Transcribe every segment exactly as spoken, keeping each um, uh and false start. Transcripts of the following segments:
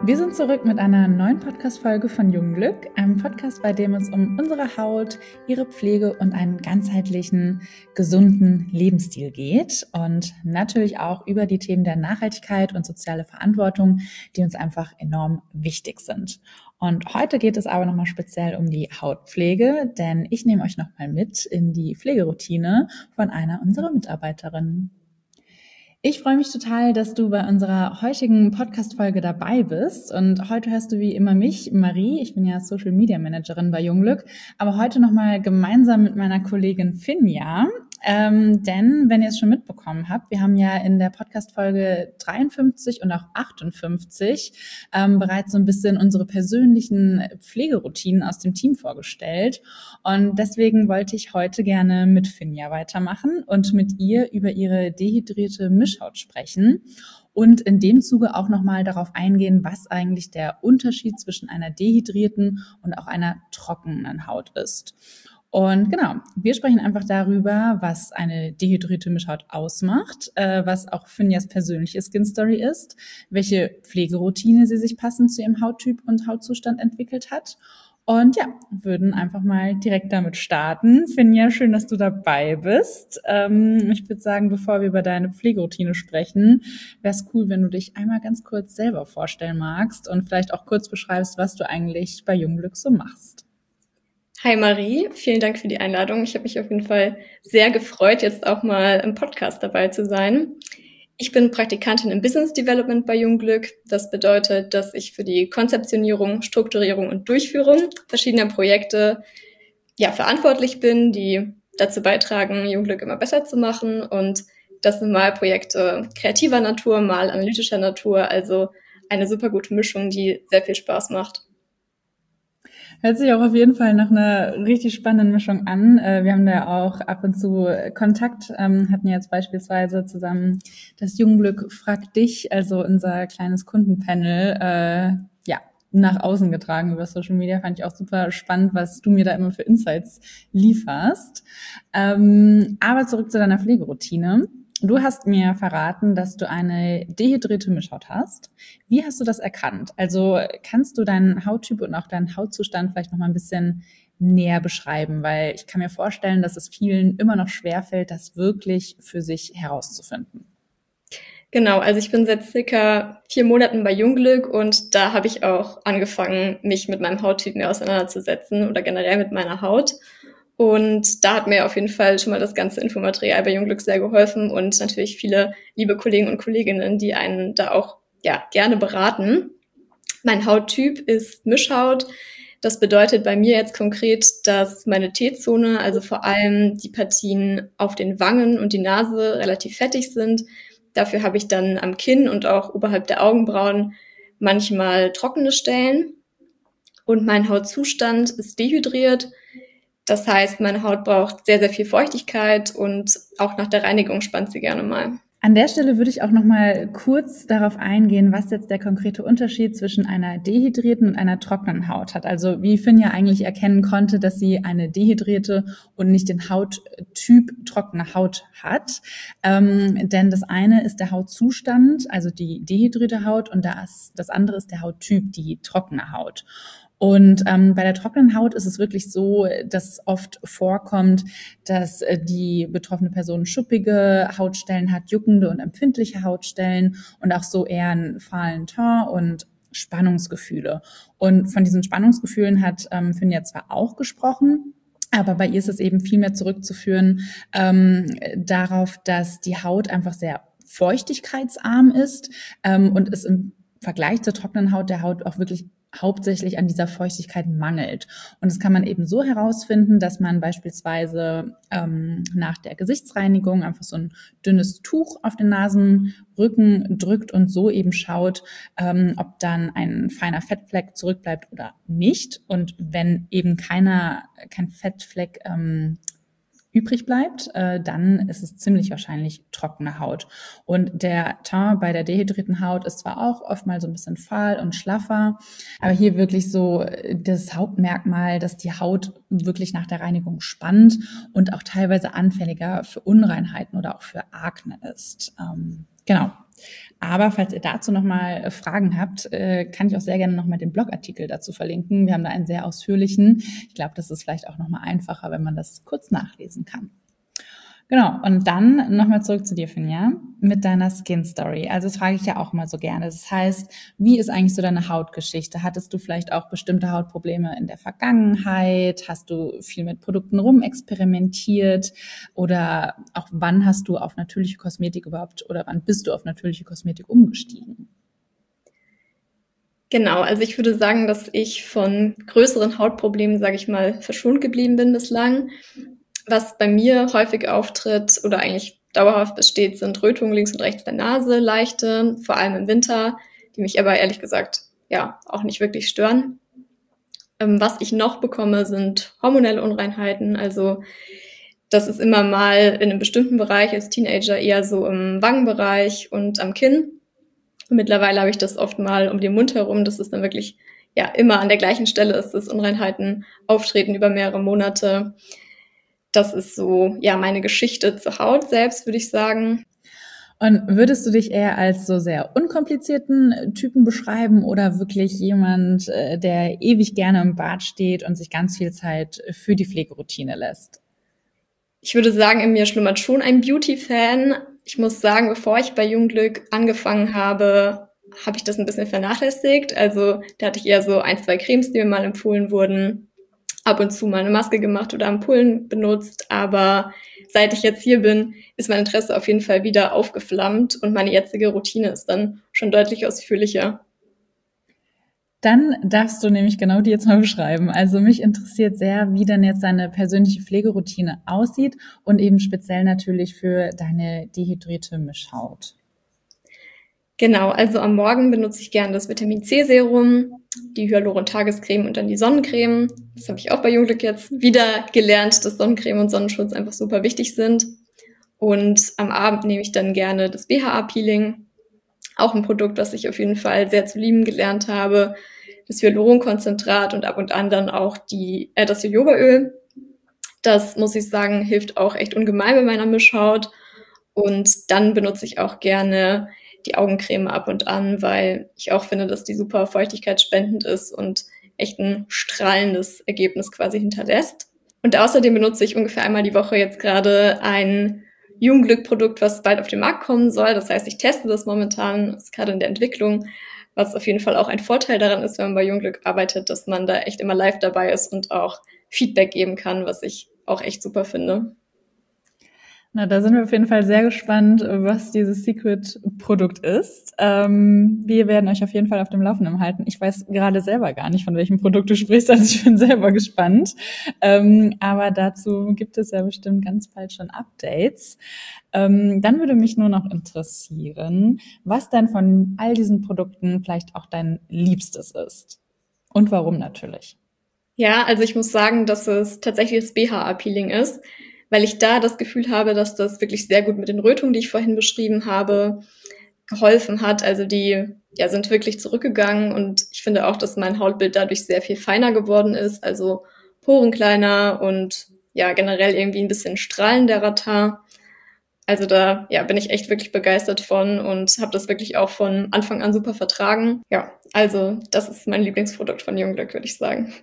Wir sind zurück mit einer neuen Podcast-Folge von Jungglück, einem Podcast, bei dem es um unsere Haut, ihre Pflege und einen ganzheitlichen, gesunden Lebensstil geht und natürlich auch über die Themen der Nachhaltigkeit und soziale Verantwortung, die uns einfach enorm wichtig sind. Und heute geht es aber nochmal speziell um die Hautpflege, denn ich nehme euch nochmal mit in die Pflegeroutine von einer unserer Mitarbeiterinnen. Ich freue mich total, dass du bei unserer heutigen Podcast-Folge dabei bist. Und heute hörst du wie immer mich, Marie. Ich bin ja Social Media Managerin bei Jungglück, aber heute nochmal gemeinsam mit meiner Kollegin Finja. Ähm, denn, wenn ihr es schon mitbekommen habt, wir haben ja in der Podcast-Folge dreiundfünfzig und auch achtundfünfzig ähm, bereits so ein bisschen unsere persönlichen Pflegeroutinen aus dem Team vorgestellt. Und deswegen wollte ich heute gerne mit Finja weitermachen und mit ihr über ihre dehydrierte Mischhaut sprechen und in dem Zuge auch nochmal darauf eingehen, was eigentlich der Unterschied zwischen einer dehydrierten und auch einer trockenen Haut ist. Und genau, wir sprechen einfach darüber, was eine dehydrierte Mischhaut ausmacht, äh, was auch Finjas persönliche Skin Story ist, welche Pflegeroutine sie sich passend zu ihrem Hauttyp und Hautzustand entwickelt hat. Und ja, würden einfach mal direkt damit starten. Finja, schön, dass du dabei bist. Ähm, ich würde sagen, bevor wir über deine Pflegeroutine sprechen, wäre es cool, wenn du dich einmal ganz kurz selber vorstellen magst und vielleicht auch kurz beschreibst, was du eigentlich bei Jungglück so machst. Hi Marie, vielen Dank für die Einladung. Ich habe mich auf jeden Fall sehr gefreut, jetzt auch mal im Podcast dabei zu sein. Ich bin Praktikantin im Business Development bei Jungglück. Das bedeutet, dass ich für die Konzeptionierung, Strukturierung und Durchführung verschiedener Projekte ja, verantwortlich bin, die dazu beitragen, Jungglück immer besser zu machen. Und das sind mal Projekte kreativer Natur, mal analytischer Natur. Also eine super gute Mischung, die sehr viel Spaß macht. Hört sich auch auf jeden Fall nach einer richtig spannenden Mischung an. Wir haben da auch ab und zu Kontakt, hatten jetzt beispielsweise zusammen das Jungglück Frag dich, also unser kleines Kundenpanel, ja, nach außen getragen über Social Media. Fand ich auch super spannend, was du mir da immer für Insights lieferst. Aber zurück zu deiner Pflegeroutine. Du hast mir verraten, dass du eine dehydrierte Mischhaut hast. Wie hast du das erkannt? Also kannst du deinen Hauttyp und auch deinen Hautzustand vielleicht noch mal ein bisschen näher beschreiben? Weil ich kann mir vorstellen, dass es vielen immer noch schwerfällt, das wirklich für sich herauszufinden. Genau, also ich bin seit circa vier Monaten bei Jungglück und da habe ich auch angefangen, mich mit meinem Hauttyp mehr auseinanderzusetzen oder generell mit meiner Haut. Und da hat mir auf jeden Fall schon mal das ganze Infomaterial bei Jungglück sehr geholfen und natürlich viele liebe Kollegen und Kolleginnen, die einen da auch ja gerne beraten. Mein Hauttyp ist Mischhaut. Das bedeutet bei mir jetzt konkret, dass meine T-Zone, also vor allem die Partien auf den Wangen und die Nase relativ fettig sind. Dafür habe ich dann am Kinn und auch oberhalb der Augenbrauen manchmal trockene Stellen. Und mein Hautzustand ist dehydriert. Das heißt, meine Haut braucht sehr, sehr viel Feuchtigkeit und auch nach der Reinigung spannt sie gerne mal. An der Stelle würde ich auch noch mal kurz darauf eingehen, was jetzt der konkrete Unterschied zwischen einer dehydrierten und einer trockenen Haut hat. Also wie Finja eigentlich erkennen konnte, dass sie eine dehydrierte und nicht den Hauttyp trockene Haut hat. Ähm, denn das eine ist der Hautzustand, also die dehydrierte Haut, und das, das andere ist der Hauttyp, die trockene Haut. Und ähm, bei der trockenen Haut ist es wirklich so, dass oft vorkommt, dass äh, die betroffene Person schuppige Hautstellen hat, juckende und empfindliche Hautstellen und auch so eher einen fahlen Teint und Spannungsgefühle. Und von diesen Spannungsgefühlen hat ähm, Finja zwar auch gesprochen, aber bei ihr ist es eben viel mehr zurückzuführen ähm, darauf, dass die Haut einfach sehr feuchtigkeitsarm ist ähm, und es im Vergleich zur trockenen Haut der Haut auch wirklich hauptsächlich an dieser Feuchtigkeit mangelt. Und das kann man eben so herausfinden, dass man beispielsweise ähm, nach der Gesichtsreinigung einfach so ein dünnes Tuch auf den Nasenrücken drückt und so eben schaut, ähm, ob dann ein feiner Fettfleck zurückbleibt oder nicht. Und wenn eben keiner, kein Fettfleck ähm, übrig bleibt, äh, dann ist es ziemlich wahrscheinlich trockene Haut. Und der Teint bei der dehydrierten Haut ist zwar auch oft mal so ein bisschen fahl und schlaffer, aber hier wirklich so das Hauptmerkmal, dass die Haut wirklich nach der Reinigung spannt und auch teilweise anfälliger für Unreinheiten oder auch für Akne ist. Ähm, genau. Aber falls ihr dazu nochmal Fragen habt, kann ich auch sehr gerne nochmal den Blogartikel dazu verlinken. Wir haben da einen sehr ausführlichen. Ich glaube, das ist vielleicht auch nochmal einfacher, wenn man das kurz nachlesen kann. Genau, und dann nochmal zurück zu dir, Finja, mit deiner Skin Story. Also das frage ich ja auch immer so gerne. Das heißt, wie ist eigentlich so deine Hautgeschichte? Hattest du vielleicht auch bestimmte Hautprobleme in der Vergangenheit? Hast du viel mit Produkten rumexperimentiert? Oder auch wann hast du auf natürliche Kosmetik überhaupt oder wann bist du auf natürliche Kosmetik umgestiegen? Genau, also ich würde sagen, dass ich von größeren Hautproblemen, sage ich mal, verschont geblieben bin bislang. Was bei mir häufig auftritt oder eigentlich dauerhaft besteht, sind Rötungen links und rechts der Nase, leichte, vor allem im Winter, die mich aber ehrlich gesagt ja auch nicht wirklich stören. Ähm, was ich noch bekomme, sind hormonelle Unreinheiten. Also das ist immer mal in einem bestimmten Bereich als Teenager eher so im Wangenbereich und am Kinn. Und mittlerweile habe ich das oft mal um den Mund herum, dass es dann wirklich ja immer an der gleichen Stelle ist, dass Unreinheiten auftreten über mehrere Monate. Das ist so, ja, meine Geschichte zur Haut selbst, würde ich sagen. Und würdest du dich eher als so sehr unkomplizierten Typen beschreiben oder wirklich jemand, der ewig gerne im Bad steht und sich ganz viel Zeit für die Pflegeroutine lässt? Ich würde sagen, in mir schlummert schon ein Beauty-Fan. Ich muss sagen, bevor ich bei Jungglück angefangen habe, habe ich das ein bisschen vernachlässigt. Also da hatte ich eher so ein, zwei Cremes, die mir mal empfohlen wurden. Ab und zu mal eine Maske gemacht oder Ampullen benutzt, aber seit ich jetzt hier bin, ist mein Interesse auf jeden Fall wieder aufgeflammt und meine jetzige Routine ist dann schon deutlich ausführlicher. Dann darfst du nämlich genau die jetzt mal beschreiben. Also mich interessiert sehr, wie denn jetzt deine persönliche Pflegeroutine aussieht und eben speziell natürlich für deine dehydrierte Mischhaut. Genau, also am Morgen benutze ich gerne das Vitamin-C-Serum, die Hyaluron-Tagescreme und dann die Sonnencreme. Das habe ich auch bei Jungglück jetzt wieder gelernt, dass Sonnencreme und Sonnenschutz einfach super wichtig sind. Und am Abend nehme ich dann gerne das B H A-Peeling, auch ein Produkt, was ich auf jeden Fall sehr zu lieben gelernt habe. Das Hyaluronkonzentrat und ab und an dann auch die, äh, das Jojobaöl. Das, muss ich sagen, hilft auch echt ungemein bei meiner Mischhaut. Und dann benutze ich auch gerne die Augencreme ab und an, weil ich auch finde, dass die super feuchtigkeitsspendend ist und echt ein strahlendes Ergebnis quasi hinterlässt. Und außerdem benutze ich ungefähr einmal die Woche jetzt gerade ein Jungglück-Produkt, was bald auf den Markt kommen soll. Das heißt, ich teste das momentan, ist gerade in der Entwicklung, was auf jeden Fall auch ein Vorteil daran ist, wenn man bei Jungglück arbeitet, dass man da echt immer live dabei ist und auch Feedback geben kann, was ich auch echt super finde. Na, da sind wir auf jeden Fall sehr gespannt, was dieses Secret-Produkt ist. Ähm, wir werden euch auf jeden Fall auf dem Laufenden halten. Ich weiß gerade selber gar nicht, von welchem Produkt du sprichst, also ich bin selber gespannt. Ähm, aber dazu gibt es ja bestimmt ganz bald schon Updates. Ähm, dann würde mich nur noch interessieren, was denn von all diesen Produkten vielleicht auch dein Liebstes ist. Und warum natürlich. Ja, also ich muss sagen, dass es tatsächlich das B H A-Peeling ist, weil ich da das Gefühl habe, dass das wirklich sehr gut mit den Rötungen, die ich vorhin beschrieben habe, geholfen hat. Also die ja, sind wirklich zurückgegangen und ich finde auch, dass mein Hautbild dadurch sehr viel feiner geworden ist, also Poren kleiner und ja, generell irgendwie ein bisschen strahlenderer Teint. Also da ja, bin ich echt wirklich begeistert von und habe das wirklich auch von Anfang an super vertragen. Ja, also das ist mein Lieblingsprodukt von Jungglück, würde ich sagen.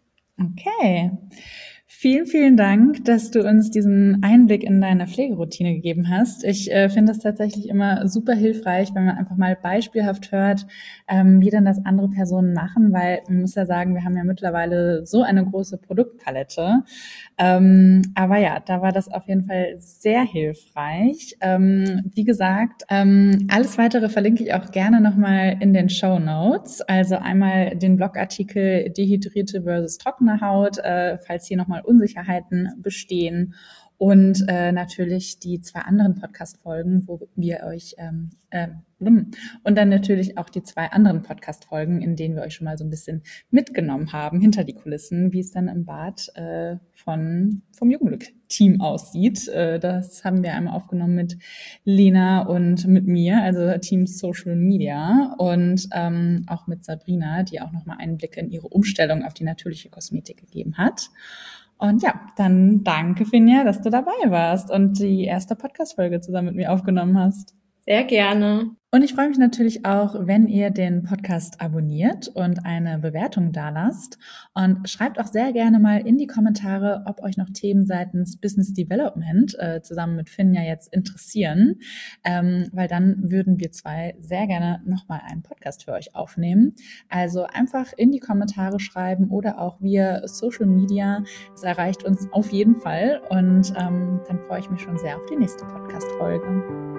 Okay. Vielen, vielen Dank, dass du uns diesen Einblick in deine Pflegeroutine gegeben hast. Ich äh, finde das tatsächlich immer super hilfreich, wenn man einfach mal beispielhaft hört, ähm, wie denn das andere Personen machen, weil man muss ja sagen, wir haben ja mittlerweile so eine große Produktpalette. Ähm, aber ja, da war das auf jeden Fall sehr hilfreich. Ähm, wie gesagt, ähm, alles weitere verlinke ich auch gerne nochmal in den Shownotes. Also einmal den Blogartikel Dehydrierte versus trockene Haut, äh, falls hier nochmal Unsicherheiten bestehen. Und äh, natürlich die zwei anderen Podcast-Folgen, wo wir euch ähm, äh, und dann natürlich auch die zwei anderen Podcast-Folgen, in denen wir euch schon mal so ein bisschen mitgenommen haben hinter die Kulissen, wie es dann im Bad äh, von vom Jungglück-Team aussieht. Äh, das haben wir einmal aufgenommen mit Lena und mit mir, also Team Social Media und ähm, auch mit Sabrina, die auch nochmal Einblicke in ihre Umstellung auf die natürliche Kosmetik gegeben hat. Und ja, dann danke, Finja, dass du dabei warst und die erste Podcast-Folge zusammen mit mir aufgenommen hast. Sehr gerne. Und ich freue mich natürlich auch, wenn ihr den Podcast abonniert und eine Bewertung dalasst. Und schreibt auch sehr gerne mal in die Kommentare, ob euch noch Themen seitens Business Development äh, zusammen mit Finja jetzt interessieren. Ähm, weil dann würden wir zwei sehr gerne nochmal einen Podcast für euch aufnehmen. Also einfach in die Kommentare schreiben oder auch via Social Media. Das erreicht uns auf jeden Fall. Und ähm, dann freue ich mich schon sehr auf die nächste Podcast-Folge.